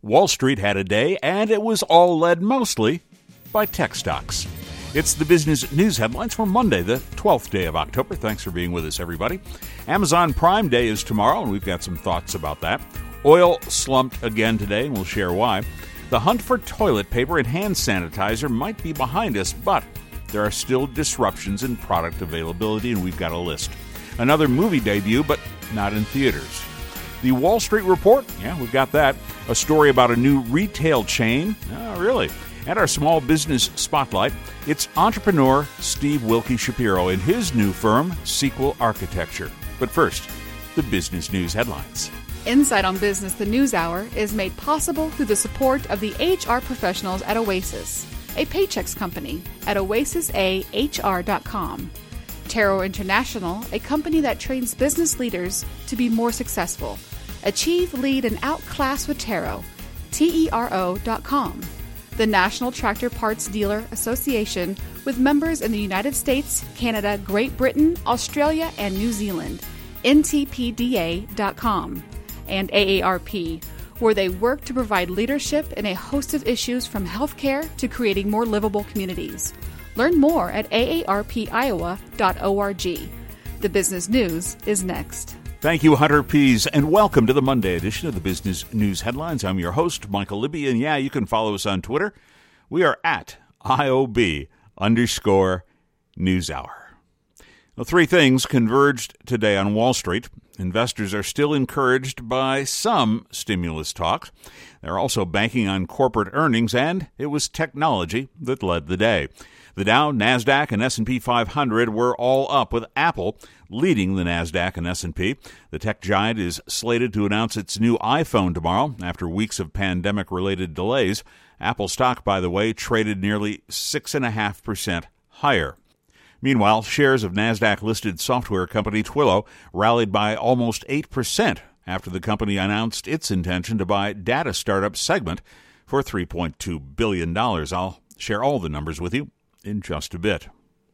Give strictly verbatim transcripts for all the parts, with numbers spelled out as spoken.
Wall Street had a day, and it was all led mostly by tech stocks. It's the business news headlines for Monday, the twelfth day of October. Thanks for being with us, everybody. Amazon Prime Day is tomorrow, and we've got some thoughts about that. Oil slumped again today, and we'll share why. The hunt for toilet paper and hand sanitizer might be behind us, but there are still disruptions in product availability, and we've got a list. Another movie debut, but not in theaters. The Wall Street Report, yeah, we've got that. A story about a new retail chain, oh, really? And our small business spotlight, it's entrepreneur Steve Wilkie Shapiro and his new firm, Sequel Architecture. But first, the business news headlines. Insight on Business, the News Hour, is made possible through the support of the H R professionals at Oasis, a Paychex company at oasis a h r dot com. Tero International, a company that trains business leaders to be more successful. Achieve, lead, and outclass with Tero, T E R O dot com. The National Tractor Parts Dealer Association, with members in the United States, Canada, Great Britain, Australia, and New Zealand, N T P D A dot com. And A A R P, where they work to provide leadership in a host of issues from healthcare to creating more livable communities. Learn more at A A R P iowa dot org. The business news is next. Thank you, Hunter Pease, and welcome to the Monday edition of the Business News Headlines. I'm your host, Michael Libby, and yeah, you can follow us on Twitter. We are at I O B underscore NewsHour. Well, three things converged today on Wall Street. Investors are still encouraged by some stimulus talks. They're also banking on corporate earnings, and it was technology that led the day. The Dow, NASDAQ, and S and P five hundred were all up, with Apple leading the NASDAQ and S and P. The tech giant is slated to announce its new iPhone tomorrow after weeks of pandemic-related delays. Apple stock, by the way, traded nearly six point five percent higher. Meanwhile, shares of NASDAQ-listed software company Twilio rallied by almost eight percent after the company announced its intention to buy data startup Segment for three point two billion dollars. I'll share all the numbers with you in just a bit.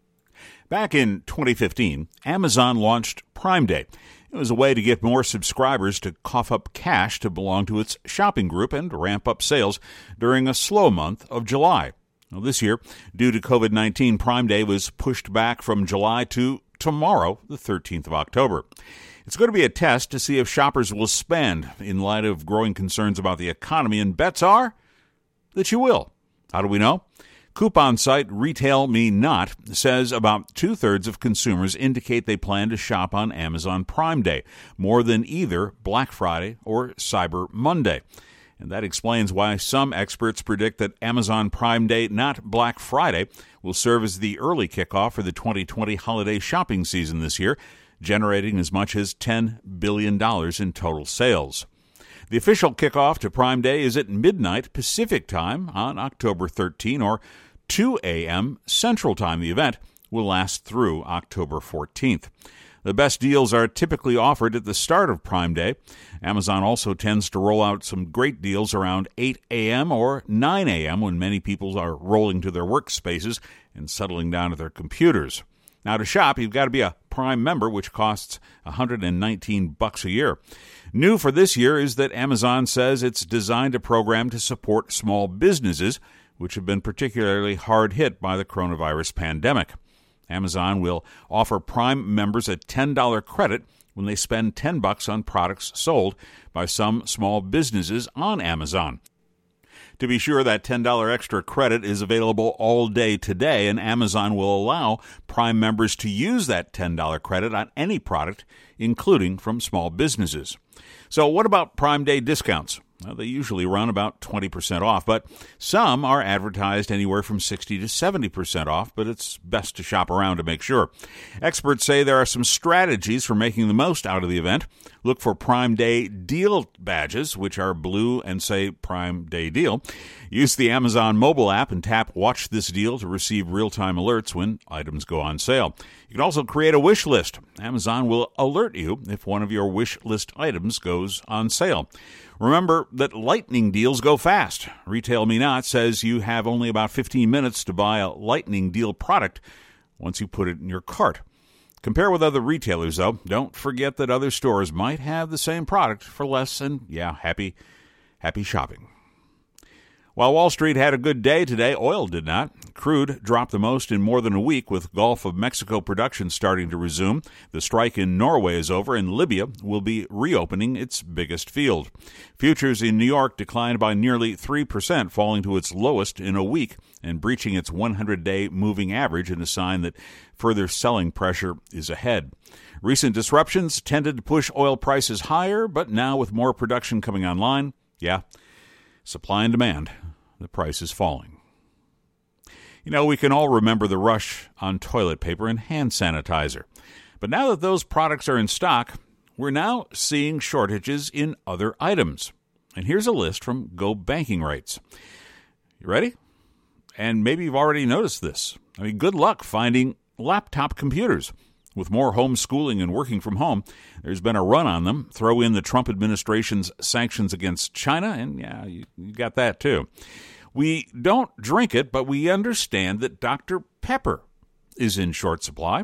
Back in twenty fifteen, Amazon launched Prime Day. It was a way to get more subscribers to cough up cash to belong to its shopping group and ramp up sales during a slow month of July. Well, this year, due to covid nineteen, Prime Day was pushed back from July to tomorrow, the thirteenth of October. It's going to be a test to see if shoppers will spend in light of growing concerns about the economy, and bets are that you will. How do we know? Coupon site Retail Me Not says about two-thirds of consumers indicate they plan to shop on Amazon Prime Day, more than either Black Friday or Cyber Monday. And that explains why some experts predict that Amazon Prime Day, not Black Friday, will serve as the early kickoff for the twenty twenty holiday shopping season this year, generating as much as ten billion dollars in total sales. The official kickoff to Prime Day is at midnight Pacific Time on October thirteenth, or two a.m. Central Time. The event will last through October fourteenth. The best deals are typically offered at the start of Prime Day. Amazon also tends to roll out some great deals around eight a.m. or nine a.m. when many people are rolling to their workspaces and settling down at their computers. Now, to shop, you've got to be a Prime member, which costs one hundred nineteen bucks a year. New for this year is that Amazon says it's designed a program to support small businesses, which have been particularly hard hit by the coronavirus pandemic. Amazon will offer Prime members a ten dollars credit when they spend ten bucks on products sold by some small businesses on Amazon. To be sure, that ten dollars extra credit is available all day today, and Amazon will allow Prime members to use that ten dollars credit on any product, including from small businesses. So what about Prime Day discounts? Well, they usually run about twenty percent off, but some are advertised anywhere from sixty to seventy percent off, but it's best to shop around to make sure. Experts say there are some strategies for making the most out of the event. Look for Prime Day deal badges, which are blue and say Prime Day deal. Use the Amazon mobile app and tap Watch This Deal to receive real-time alerts when items go on sale. You can also create a wish list. Amazon will alert you if one of your wish list items goes on sale. Remember that lightning deals go fast. Retail Me Not says you have only about fifteen minutes to buy a lightning deal product once you put it in your cart. Compare with other retailers, though. Don't forget that other stores might have the same product for less, and yeah, happy, happy shopping. While Wall Street had a good day today, oil did not. Crude dropped the most in more than a week, with Gulf of Mexico production starting to resume. The strike in Norway is over, and Libya will be reopening its biggest field. Futures in New York declined by nearly three percent, falling to its lowest in a week and breaching its one hundred day moving average, in a sign that further selling pressure is ahead. Recent disruptions tended to push oil prices higher, but now with more production coming online, yeah, supply and demand, the price is falling. You know, we can all remember the rush on toilet paper and hand sanitizer. But now that those products are in stock, we're now seeing shortages in other items. And here's a list from Go Banking Rates. You ready? And maybe you've already noticed this. I mean, good luck finding laptop computers. With more homeschooling and working from home, there's been a run on them. Throw in the Trump administration's sanctions against China, and yeah, you, you got that too. We don't drink it, but we understand that Doctor Pepper is in short supply.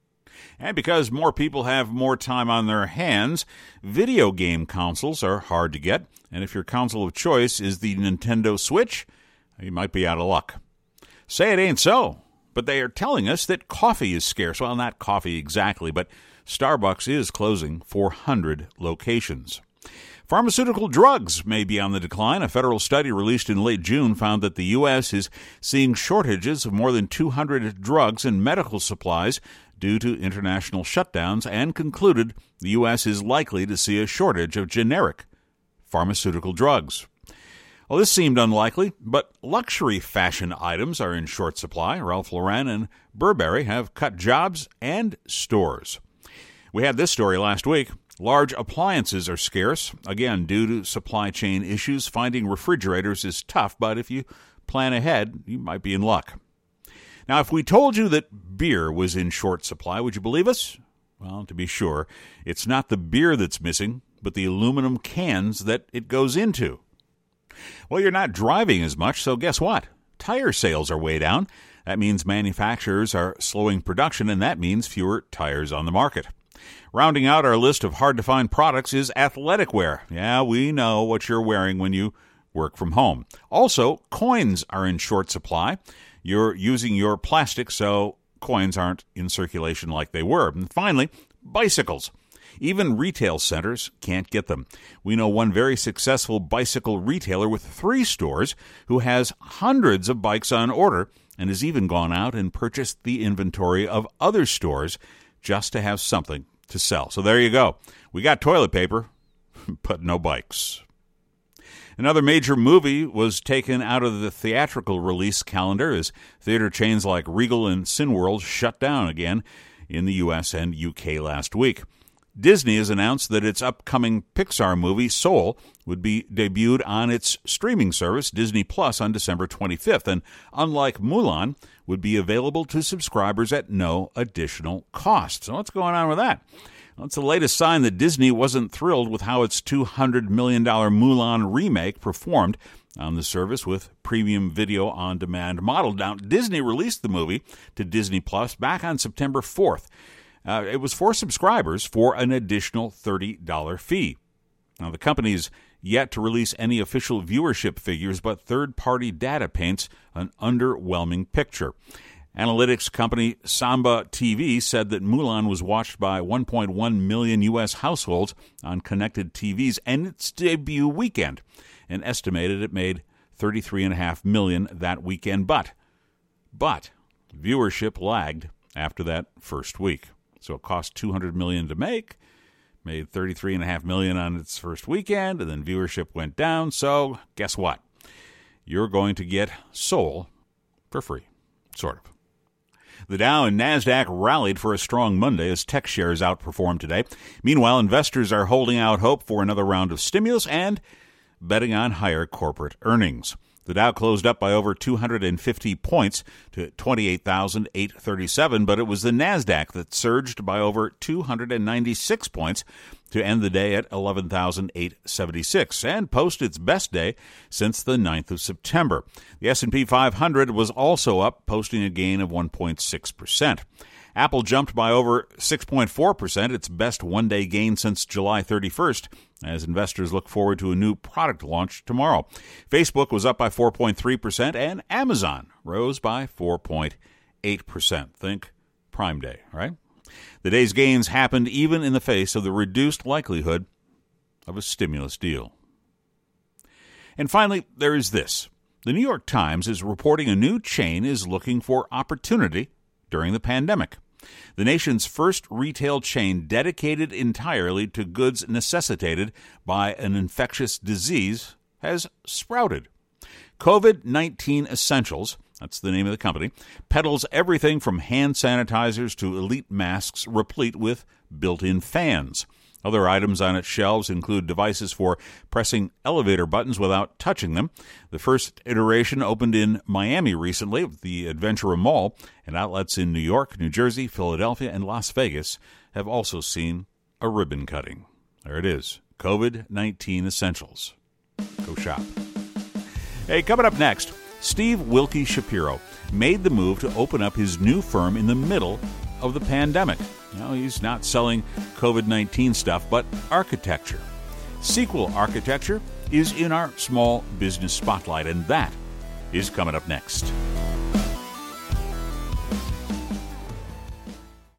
And because more people have more time on their hands, video game consoles are hard to get. And if your console of choice is the Nintendo Switch, you might be out of luck. Say it ain't so. But they are telling us that coffee is scarce. Well, not coffee exactly, but Starbucks is closing four hundred locations. Pharmaceutical drugs may be on the decline. A federal study released in late June found that the U S is seeing shortages of more than two hundred drugs and medical supplies due to international shutdowns, and concluded the U S is likely to see a shortage of generic pharmaceutical drugs. Well, this seemed unlikely, but luxury fashion items are in short supply. Ralph Lauren and Burberry have cut jobs and stores. We had this story last week. Large appliances are scarce. Again, due to supply chain issues, finding refrigerators is tough, but if you plan ahead, you might be in luck. Now, if we told you that beer was in short supply, would you believe us? Well, to be sure, it's not the beer that's missing, but the aluminum cans that it goes into. Well, you're not driving as much, so guess what? Tire sales are way down. That means manufacturers are slowing production, and that means fewer tires on the market. Rounding out our list of hard-to-find products is athletic wear. Yeah, we know what you're wearing when you work from home. Also, coins are in short supply. You're using your plastic, so coins aren't in circulation like they were. And finally, bicycles. Even retail centers can't get them. We know one very successful bicycle retailer with three stores who has hundreds of bikes on order and has even gone out and purchased the inventory of other stores just to have something to sell. So there you go. We got toilet paper, but no bikes. Another major movie was taken out of the theatrical release calendar as theater chains like Regal and Cineworld shut down again in the U S and U K last week. Disney has announced that its upcoming Pixar movie, Soul, would be debuted on its streaming service, Disney Plus, on December twenty-fifth, and unlike Mulan, would be available to subscribers at no additional cost. So what's going on with that? Well, it's the latest sign that Disney wasn't thrilled with how its two hundred million dollars Mulan remake performed on the service with premium video on demand model. Now, Disney released the movie to Disney Plus back on September fourth. Uh, it was for subscribers for an additional thirty dollars fee. Now, the company's yet to release any official viewership figures, but third-party data paints an underwhelming picture. Analytics company Samba T V said that Mulan was watched by one point one million U S households on connected T Vs in its debut weekend, and estimated it made thirty-three point five million dollars that weekend. But, but viewership lagged after that first week. So it cost two hundred million dollars to make, made thirty-three point five million dollars on its first weekend, and then viewership went down. So guess what? You're going to get Soul for free, sort of. The Dow and NASDAQ rallied for a strong Monday as tech shares outperformed today. Meanwhile, investors are holding out hope for another round of stimulus and betting on higher corporate earnings. The Dow closed up by over two hundred fifty points to twenty-eight thousand eight hundred thirty-seven, but it was the NASDAQ that surged by over two hundred ninety-six points to end the day at eleven thousand eight hundred seventy-six and post its best day since the ninth of September. The S and P five hundred was also up, posting a gain of one point six percent. Apple jumped by over six point four percent, its best one-day gain since July thirty-first, as investors look forward to a new product launch tomorrow. Facebook was up by four point three percent, and Amazon rose by four point eight percent. Think Prime Day, right? The day's gains happened even in the face of the reduced likelihood of a stimulus deal. And finally, there is this. The New York Times is reporting a new chain is looking for opportunity during the pandemic. The nation's first retail chain dedicated entirely to goods necessitated by an infectious disease has sprouted. COVID nineteen Essentials, that's the name of the company, peddles everything from hand sanitizers to elite masks replete with built-in fans. Other items on its shelves include devices for pressing elevator buttons without touching them. The first iteration opened in Miami recently, the Adventura Mall, and outlets in New York, New Jersey, Philadelphia, and Las Vegas have also seen a ribbon cutting. There it is, COVID nineteen Essentials. Go shop. Hey, coming up next, Steve Wilkie Shapiro made the move to open up his new firm in the middle of the pandemic. Now, he's not selling COVID nineteen stuff, but architecture. Sequel architecture is in our small business spotlight, and that is coming up next.